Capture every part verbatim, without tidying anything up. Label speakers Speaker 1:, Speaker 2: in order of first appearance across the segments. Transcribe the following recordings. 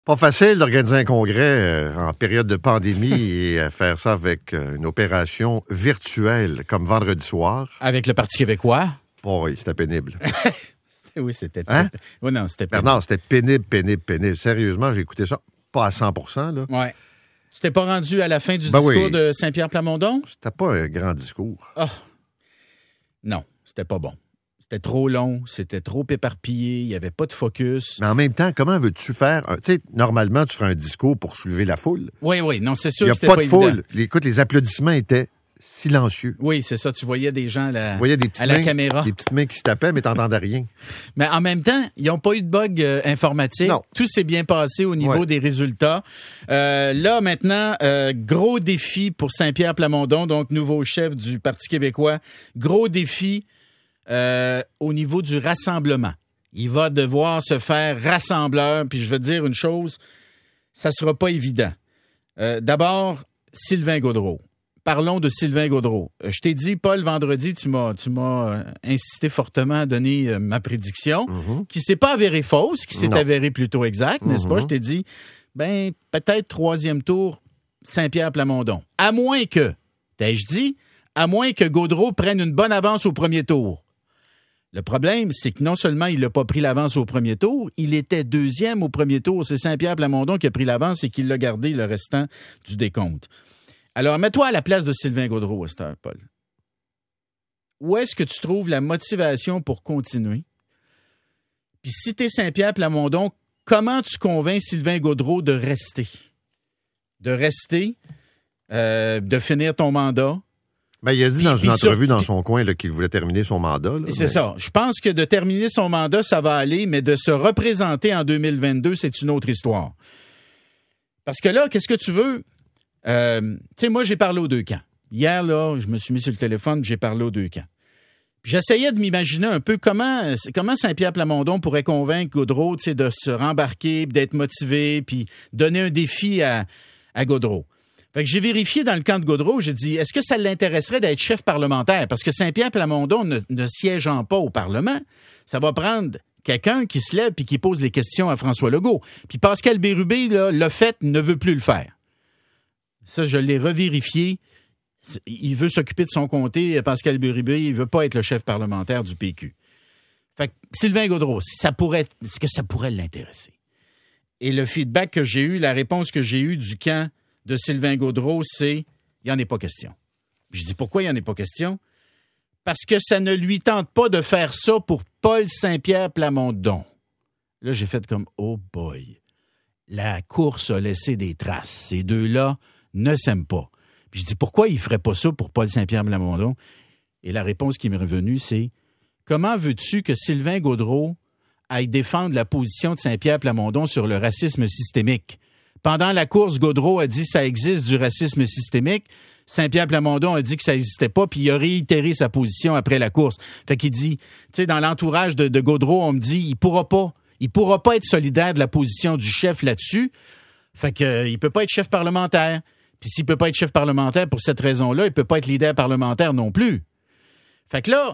Speaker 1: Pas facile d'organiser un congrès euh, en période de pandémie et euh, faire ça avec euh, une opération virtuelle comme vendredi soir.
Speaker 2: Avec le Parti québécois.
Speaker 1: Oh, oui, c'était pénible.
Speaker 2: Oui, c'était
Speaker 1: Hein?
Speaker 2: très... Oui, non, c'était pénible.
Speaker 1: Bernard, c'était pénible, pénible, pénible. Sérieusement, j'ai écouté ça pas à cent pour cent. Là.
Speaker 2: Ouais. Tu t'es pas rendu à la fin du
Speaker 1: Ben
Speaker 2: discours
Speaker 1: oui.
Speaker 2: de Saint-Pierre Plamondon?
Speaker 1: C'était pas un grand discours.
Speaker 2: Oh. Non, c'était pas bon. C'était trop long, c'était trop éparpillé, il n'y avait pas de focus.
Speaker 1: Mais en même temps, comment veux-tu faire... un- Tu sais, normalement, tu ferais un discours pour soulever la foule.
Speaker 2: Oui, oui, non, c'est
Speaker 1: Il
Speaker 2: sûr
Speaker 1: n'y a
Speaker 2: que c'était
Speaker 1: pas
Speaker 2: pas,
Speaker 1: de
Speaker 2: évident.
Speaker 1: foule. Les- Écoute, les applaudissements étaient silencieux.
Speaker 2: Oui, c'est ça, tu voyais des gens à la,
Speaker 1: Tu voyais des petites
Speaker 2: à la
Speaker 1: mains,
Speaker 2: caméra.
Speaker 1: des petites mains qui se tapaient, mais t'entendais rien.
Speaker 2: Mais en même temps, ils n'ont pas eu de bug euh, informatique.
Speaker 1: Non.
Speaker 2: Tout s'est bien passé au niveau
Speaker 1: Ouais.
Speaker 2: des résultats. Euh, là, maintenant, euh, gros défi pour Saint-Pierre Plamondon, donc nouveau chef du Parti québécois. Gros défi euh, au niveau du rassemblement. Il va devoir se faire rassembleur. Puis je vais te dire une chose, ça ne sera pas évident. Euh, d'abord, Sylvain Gaudreault. Parlons de Sylvain Gaudreault. Euh, Je t'ai dit, Paul, vendredi, tu m'as, tu m'as euh, insisté fortement à donner euh, ma prédiction,
Speaker 1: Mhm.
Speaker 2: qui s'est pas avérée fausse, qui s'est
Speaker 1: Non.
Speaker 2: avérée plutôt exacte, n'est-ce pas?
Speaker 1: Mhm.
Speaker 2: Je t'ai dit, ben, peut-être troisième tour, Saint-Pierre Plamondon. À moins que, t'ai-je dit, à moins que Gaudreault prenne une bonne avance au premier tour. Le problème, c'est que non seulement il n'a pas pris l'avance au premier tour, il était deuxième au premier tour. C'est Saint-Pierre Plamondon qui a pris l'avance et qui l'a gardé le restant du décompte. Alors, mets-toi à la place de Sylvain Gaudreault, à cette heure, Paul. Où est-ce que tu trouves la motivation pour continuer? Puis si t'es Saint-Pierre Plamondon, comment tu convaincs Sylvain Gaudreault de rester? De rester, euh, de finir ton mandat?
Speaker 1: Ben, il a dit
Speaker 2: Puis-
Speaker 1: dans
Speaker 2: puis
Speaker 1: une
Speaker 2: sur-
Speaker 1: entrevue dans
Speaker 2: puis-
Speaker 1: son coin là, qu'il voulait terminer son mandat. là,
Speaker 2: C'est
Speaker 1: mais-
Speaker 2: ça. Je pense que de terminer son mandat, ça va aller, mais de se représenter en deux mille vingt-deux, c'est une autre histoire. Parce que là, qu'est-ce que tu veux? Euh, tu sais, moi, j'ai parlé aux deux camps. Hier, là, je me suis mis sur le téléphone, j'ai parlé aux deux camps. Puis j'essayais de m'imaginer un peu comment, comment Saint-Pierre Plamondon pourrait convaincre Gaudreault, tu sais, de se rembarquer, puis d'être motivé, puis donner un défi à, à Gaudreault. Fait que j'ai vérifié dans le camp de Gaudreault, j'ai dit, est-ce que ça l'intéresserait d'être chef parlementaire? Parce que Saint-Pierre Plamondon ne, ne siégeant pas au Parlement, ça va prendre quelqu'un qui se lève puis qui pose les questions à François Legault. Puis Pascal Bérubé, là, l'a fait, ne veut plus le faire. Ça, je l'ai revérifié. Il veut s'occuper de son comté, Pascal Bérubé, il veut pas être le chef parlementaire du P Q. Fait que Sylvain Gaudreault, ça pourrait, est-ce que ça pourrait l'intéresser? Et le feedback que j'ai eu, la réponse que j'ai eue du camp de Sylvain Gaudreault, c'est « il n'y en est pas question ». Je dis « pourquoi il n'y en est pas question? » Parce que ça ne lui tente pas de faire ça pour Paul Saint-Pierre Plamondon. Là, j'ai fait comme « oh boy ». La course a laissé des traces. Ces deux-là ne s'aiment pas. Puis je dis, pourquoi il ne ferait pas ça pour Paul Saint-Pierre Plamondon? Et la réponse qui m'est revenue, c'est, comment veux-tu que Sylvain Gaudreault aille défendre la position de Saint-Pierre Plamondon sur le racisme systémique? Pendant la course, Gaudreault a dit que ça existe du racisme systémique. Saint-Pierre Plamondon a dit que ça n'existait pas, puis il a réitéré sa position après la course. Fait qu'il dit, tu sais, dans l'entourage de, de Gaudreault, on me dit, il pourra pas, il pourra pas être solidaire de la position du chef là-dessus. Fait que, euh, il peut pas être chef parlementaire. Puis s'il peut pas être chef parlementaire pour cette raison-là, il peut pas être leader parlementaire non plus. Fait que là,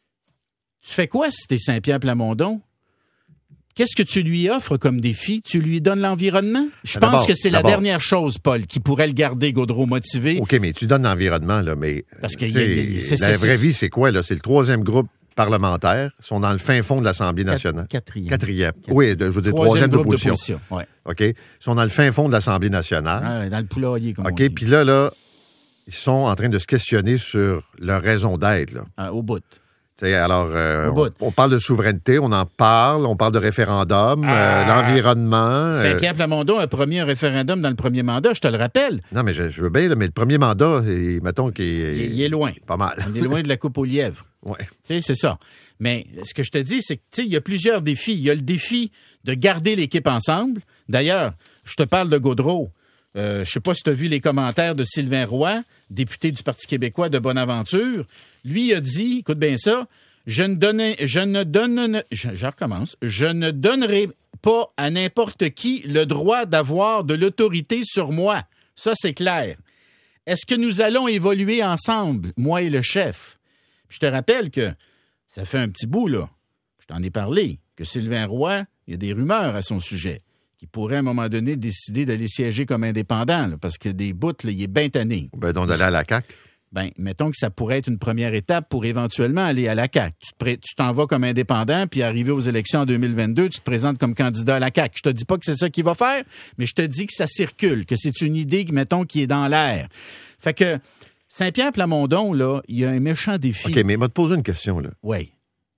Speaker 2: tu fais quoi si t'es Saint-Pierre Plamondon? Qu'est-ce que tu lui offres comme défi? Tu lui donnes l'environnement? Je
Speaker 1: Ben
Speaker 2: pense
Speaker 1: d'abord,
Speaker 2: que c'est la
Speaker 1: d'abord.
Speaker 2: dernière chose, Paul, qui pourrait le garder, Gaudreault, motivé.
Speaker 1: OK, mais tu donnes l'environnement, là, mais
Speaker 2: Parce que
Speaker 1: tu
Speaker 2: y a-
Speaker 1: sais,
Speaker 2: y a- c'est-
Speaker 1: la
Speaker 2: c'est-
Speaker 1: vraie
Speaker 2: c'est-
Speaker 1: vie, c'est quoi? Là? C'est le troisième groupe parlementaire. Ils sont dans le fin fond de l'Assemblée nationale.
Speaker 2: Quatrième.
Speaker 1: Quatrième. Oui, de- je veux dire
Speaker 2: Troisième
Speaker 1: troisième
Speaker 2: groupe
Speaker 1: d'opposition.
Speaker 2: d'opposition, ouais.
Speaker 1: OK? Ils sont dans le fin fond de l'Assemblée nationale.
Speaker 2: Ah, dans le poulailler, comme on
Speaker 1: OK?
Speaker 2: dit.
Speaker 1: Puis là, là, ils sont en train de se questionner sur leur raison d'être, là.
Speaker 2: Ah, au bout.
Speaker 1: Tu sais, alors, euh,
Speaker 2: Au bout.
Speaker 1: on, on parle de souveraineté, on en parle, on parle de référendum,
Speaker 2: Ah.
Speaker 1: euh, l'environnement. euh,
Speaker 2: Saint-Pierre Plamondon a promis un référendum dans le premier mandat, je te le rappelle.
Speaker 1: non, mais je, je veux bien, là, mais le premier mandat, c'est- mettons qu'il est,
Speaker 2: Il, il est loin.
Speaker 1: pas mal.
Speaker 2: On est loin de la coupe aux lièvres.
Speaker 1: Ouais.
Speaker 2: Tu sais, c'est ça. Mais ce que je te dis, c'est que, tu sais, il y a plusieurs défis. Il y a le défi de garder l'équipe ensemble. D'ailleurs, je te parle de Gaudreault. Euh, je sais pas si tu as vu les commentaires de Sylvain Roy, député du Parti québécois de Bonaventure. Lui a dit, écoute bien ça, je ne donnais, je ne donne, je, je recommence, je ne donnerai pas à n'importe qui le droit d'avoir de l'autorité sur moi. Ça, c'est clair. Est-ce que nous allons évoluer ensemble, moi et le chef? Je te rappelle que ça fait un petit bout, là, je t'en ai parlé, que Sylvain Roy, il y a des rumeurs à son sujet, qui pourrait, à un moment donné, décider d'aller siéger comme indépendant, là, parce que des bouts, là, il est bien tanné.
Speaker 1: Ben, donc d'aller à la C A Q.
Speaker 2: Ben, mettons que ça pourrait être une première étape pour éventuellement aller à la C A Q. Tu, te pré- tu t'en vas comme indépendant, puis arrivé aux élections en deux mille vingt-deux, tu te présentes comme candidat à la C A Q. Je te dis pas que c'est ça qu'il va faire, mais je te dis que ça circule, que c'est une idée, mettons, qui est dans l'air. Fait que Saint-Pierre-Plamondon, là, il y a un méchant défi.
Speaker 1: OK, mais moi, te poser une question, là.
Speaker 2: Oui.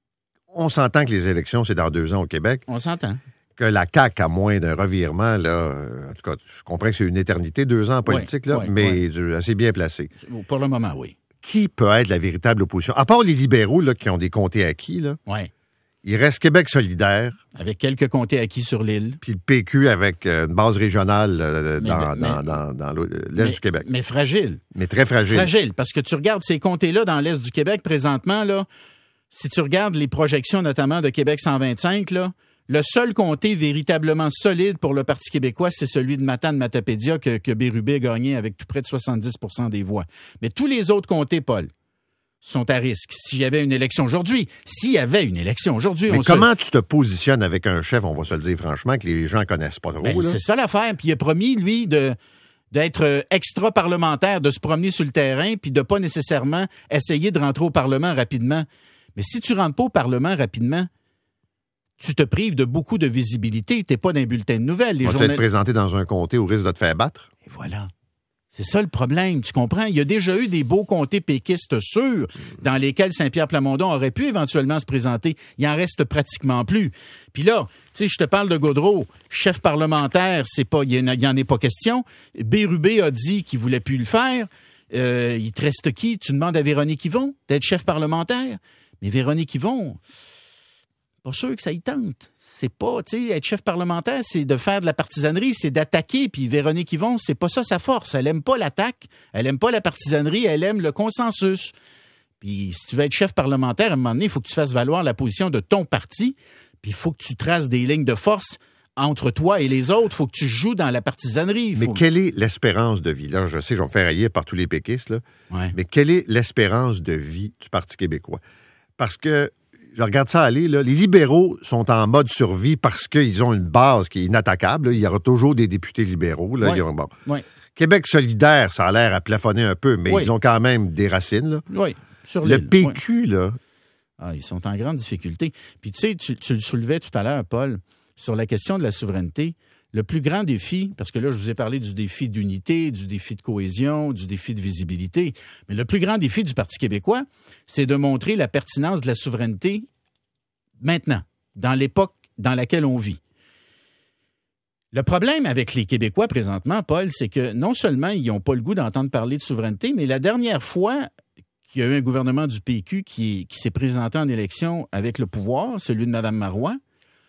Speaker 1: On s'entend que les élections, c'est dans deux ans au Québec.
Speaker 2: On s'entend.
Speaker 1: Que la C A Q, à moins d'un revirement, là, euh, en tout cas, je comprends que c'est une éternité, deux ans en politique,
Speaker 2: oui,
Speaker 1: là,
Speaker 2: oui,
Speaker 1: mais
Speaker 2: oui.
Speaker 1: assez bien placé.
Speaker 2: Pour le moment, oui.
Speaker 1: Qui peut être la véritable opposition? À part les libéraux, là, qui ont des comtés acquis, là.
Speaker 2: Oui.
Speaker 1: Il reste Québec solidaire.
Speaker 2: Avec quelques comtés acquis sur l'île.
Speaker 1: Puis le P Q avec euh, une base régionale euh,
Speaker 2: Mais,
Speaker 1: dans,
Speaker 2: mais,
Speaker 1: dans, dans, dans l'est
Speaker 2: mais,
Speaker 1: du Québec.
Speaker 2: Mais fragile.
Speaker 1: Mais très fragile.
Speaker 2: Fragile, parce que tu regardes ces comtés-là dans l'est du Québec présentement, là, si tu regardes les projections notamment de Québec cent vingt-cinq, là, le seul comté véritablement solide pour le Parti québécois, c'est celui de Matane-Matapédia que, que Bérubé a gagné avec tout près de soixante-dix pour cent des voix. Mais tous les autres comtés, Paul, sont à risque. S'il y avait une élection aujourd'hui, s'il y avait une élection aujourd'hui...
Speaker 1: Mais
Speaker 2: on
Speaker 1: comment
Speaker 2: se...
Speaker 1: tu te positionnes avec un chef, on va se le dire franchement, que les gens connaissent pas trop?
Speaker 2: Ben,
Speaker 1: là?
Speaker 2: C'est ça l'affaire. Puis il a promis, lui, de... d'être extra-parlementaire, de se promener sur le terrain, puis de pas nécessairement essayer de rentrer au Parlement rapidement. Mais si tu rentres pas au Parlement rapidement, tu te prives de beaucoup de visibilité. T'es pas dans un bulletin de nouvelles. Les
Speaker 1: On va
Speaker 2: journal...
Speaker 1: être présenté dans un comté au risque de te faire battre.
Speaker 2: Et voilà. C'est ça le problème, tu comprends? Il y a déjà eu des beaux comtés péquistes sûrs dans lesquels Saint-Pierre-Plamondon aurait pu éventuellement se présenter. Il en reste pratiquement plus. Puis là, tu sais, je te parle de Gaudreau, chef parlementaire, c'est pas, il n'y en est pas question. Bérubé a dit qu'il voulait plus le faire. Euh, il te reste qui? Tu demandes à Véronique Yvon d'être chef parlementaire. Mais Véronique Yvon, pas sûr que ça y tente. C'est pas, tu sais, être chef parlementaire, c'est de faire de la partisanerie, c'est d'attaquer. Puis Véronique Yvon, c'est pas ça sa force. Elle aime pas l'attaque, elle aime pas la partisanerie, elle aime le consensus. Puis si tu veux être chef parlementaire, à un moment donné, il faut que tu fasses valoir la position de ton parti. Puis il faut que tu traces des lignes de force entre toi et les autres. Il faut que tu joues dans la partisanerie. Faut...
Speaker 1: Mais quelle est l'espérance de vie? Là, je sais, je vais me faire haïr par tous les péquistes, là.
Speaker 2: Ouais.
Speaker 1: Mais quelle est l'espérance de vie du Parti québécois? Parce que je regarde ça aller, là, les libéraux sont en mode survie parce qu'ils ont une base qui est inattaquable. Là. Il y aura toujours des députés libéraux. Là.
Speaker 2: Oui.
Speaker 1: Ils ont, bon.
Speaker 2: Oui.
Speaker 1: Québec solidaire, ça a l'air à plafonner un peu, mais
Speaker 2: oui.
Speaker 1: ils ont quand même des racines. Là.
Speaker 2: Oui, sur
Speaker 1: le
Speaker 2: l'île.
Speaker 1: P Q,
Speaker 2: oui.
Speaker 1: là...
Speaker 2: Ah, ils sont en grande difficulté. Puis tu sais, tu, tu le soulevais tout à l'heure, Paul, sur la question de la souveraineté. Le plus grand défi, parce que là, je vous ai parlé du défi d'unité, du défi de cohésion, du défi de visibilité, mais le plus grand défi du Parti québécois, c'est de montrer la pertinence de la souveraineté maintenant, dans l'époque dans laquelle on vit. Le problème avec les Québécois présentement, Paul, c'est que non seulement ils n'ont pas le goût d'entendre parler de souveraineté, mais la dernière fois qu'il y a eu un gouvernement du P Q qui, qui s'est présenté en élection avec le pouvoir, celui de Mme Marois,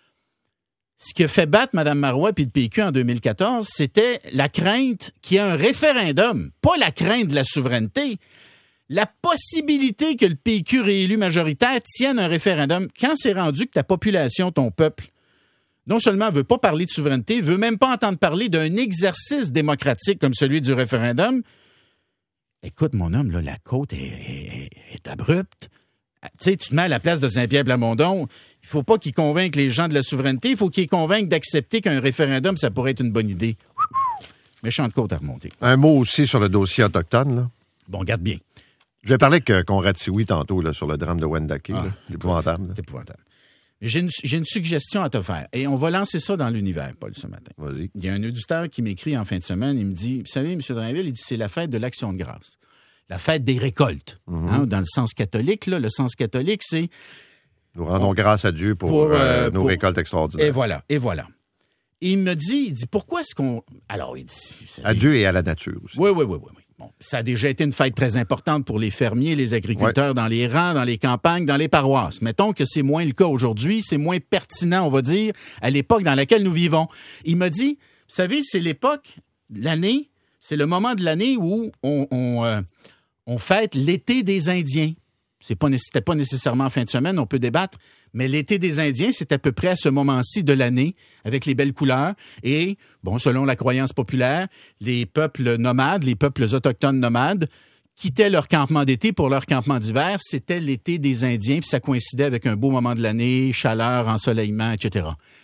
Speaker 2: ce qui a fait battre Mme Marois puis le P Q en deux mille quatorze, c'était la crainte qu'il y ait un référendum, pas la crainte de la souveraineté, la possibilité que le P Q réélu majoritaire tienne un référendum. Quand c'est rendu que ta population, ton peuple, non seulement veut pas parler de souveraineté, veut même pas entendre parler d'un exercice démocratique comme celui du référendum, écoute, mon homme, là, la côte est, est, est abrupte. Tu sais, tu te mets à la place de Saint-Pierre-Plamondon. Il faut pas qu'il convainque les gens de la souveraineté. Il faut qu'il convainque d'accepter qu'un référendum, ça pourrait être une bonne idée. Méchante côte à remonter.
Speaker 1: Un mot aussi sur le dossier autochtone, là.
Speaker 2: Bon, garde bien.
Speaker 1: Je vais parler avec Conrad Sioui tantôt là, sur le drame de Wendake.
Speaker 2: Ah,
Speaker 1: c'est épouvantable.
Speaker 2: C'est épouvantable. J'ai une, j'ai une suggestion à te faire. Et on va lancer ça dans l'univers, Paul, ce matin.
Speaker 1: Vas-y.
Speaker 2: Il y a un auditeur qui m'écrit en fin de semaine. Il me dit, vous savez, M. Drainville, il dit, c'est la fête de l'Action de grâce. La fête des récoltes. Mm-hmm. Hein, dans le sens catholique, là, le sens catholique, c'est...
Speaker 1: Nous rendons on, grâce à Dieu pour, pour euh, nos pour, récoltes extraordinaires.
Speaker 2: Et voilà, et voilà. Et il me dit, il dit, pourquoi est-ce qu'on... Alors, il dit...
Speaker 1: À Dieu et à la nature aussi.
Speaker 2: Oui, oui, oui, oui. oui. Bon, ça a déjà été une fête très importante pour les fermiers, les agriculteurs ouais. dans les rangs, dans les campagnes, dans les paroisses. Mettons que c'est moins le cas aujourd'hui, c'est moins pertinent, on va dire, à l'époque dans laquelle nous vivons. Il m'a dit, vous savez, c'est l'époque, l'année, c'est le moment de l'année où on, on, euh, on fête l'été des Indiens. C'est pas, c'était pas nécessairement en fin de semaine, on peut débattre, mais l'été des Indiens, c'est à peu près à ce moment-ci de l'année, avec les belles couleurs. Et, bon, selon la croyance populaire, les peuples nomades, les peuples autochtones nomades, quittaient leur campement d'été pour leur campement d'hiver. C'était l'été des Indiens, puis ça coïncidait avec un beau moment de l'année, chaleur, ensoleillement, et cetera.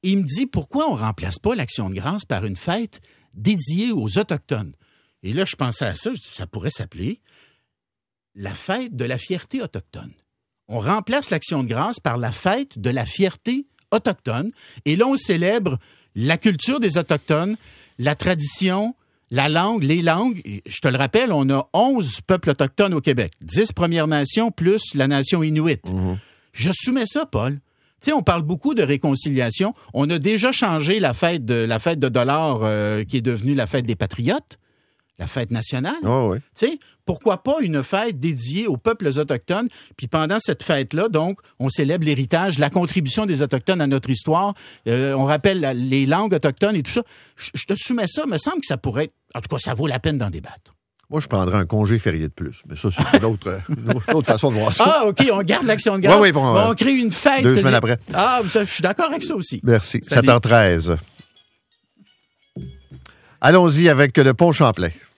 Speaker 2: il me dit, pourquoi on remplace pas l'Action de grâce par une fête dédiée aux Autochtones? Et là, je pensais à ça, je dis, ça pourrait s'appeler la fête de la fierté autochtone. On remplace l'Action de grâce par la fête de la fierté autochtone. Et là, on célèbre la culture des Autochtones, la tradition, la langue, les langues. Je te le rappelle, on a onze peuples autochtones au Québec. dix Premières Nations plus la nation Inuit. Mmh. Je soumets ça, Paul. Tu sais, on parle beaucoup de réconciliation. On a déjà changé la fête de, la fête de dollars euh, qui est devenue la fête des Patriotes. La fête nationale.
Speaker 1: Oh oui.
Speaker 2: Tu sais, pourquoi pas une fête dédiée aux peuples autochtones? Puis pendant cette fête-là, donc, on célèbre l'héritage, la contribution des Autochtones à notre histoire. Euh, on rappelle la, les langues autochtones et tout ça. Je, je te soumets ça. Il me semble que ça pourrait être... En tout cas, ça vaut la peine d'en débattre.
Speaker 1: Moi, je prendrais un congé férié de plus. Mais ça, c'est une autre, une autre façon de voir ça.
Speaker 2: Ah, OK, on garde l'Action de grâce.
Speaker 1: Oui, oui, bon,
Speaker 2: bon, on crée une fête.
Speaker 1: Deux semaines après.
Speaker 2: Ah, je suis d'accord avec ça aussi.
Speaker 1: Merci.
Speaker 2: Salut.
Speaker 1: sept heures treize. Allons-y avec le pont Champlain.